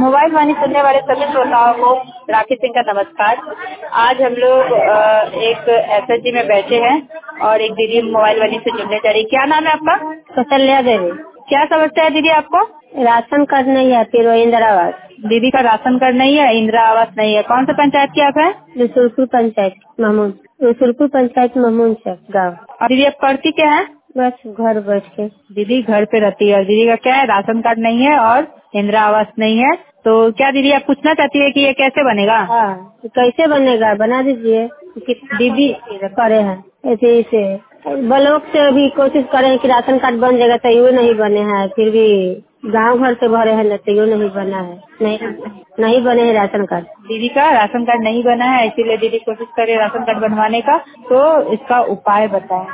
Mobile वाणी सुनने वाले सभी श्रोताओं को राखी सिंह का नमस्कार। आज हम लोग एक एसएचजी में बैठे हैं और एक दीदी मोबाइल वाणी से जुड़ने जा रही। क्या नाम है आपका? कौशल्या देवी। क्या समस्या है दीदी आपको? राशन कार्ड नहीं है, फिर वो इंदिरा आवास। दीदी का राशन कार्ड नहीं है, इंदिरा आवास नहीं है। कौन सा पंचायत की आप है? रसुलपुर पंचायत महमूद, रसुलपुर पंचायत महमूद से गाँव। और दीदी आप करती क्या है? बस घर बैठ के। दीदी घर पे रहती है और दीदी का क्या है, राशन कार्ड नहीं है और इंदिरा आवास नहीं है। तो क्या दीदी आप पूछना चाहती है कि ये कैसे बनेगा? हाँ, तो कैसे बनेगा, बना दीजिए। कितना दीदी करे हैं ऐसे से ब्लॉक से भी कोशिश करें कि राशन कार्ड बन जाएगा, तो यो नहीं बने हैं। फिर भी गांव घर से भरे हैं, तो यो नहीं बना है। नहीं बने हैं राशन कार्ड। दीदी का राशन कार्ड नहीं बना है, इसीलिए दीदी कोशिश करे राशन कार्ड बनवाने का। तो इसका उपाय बताएं।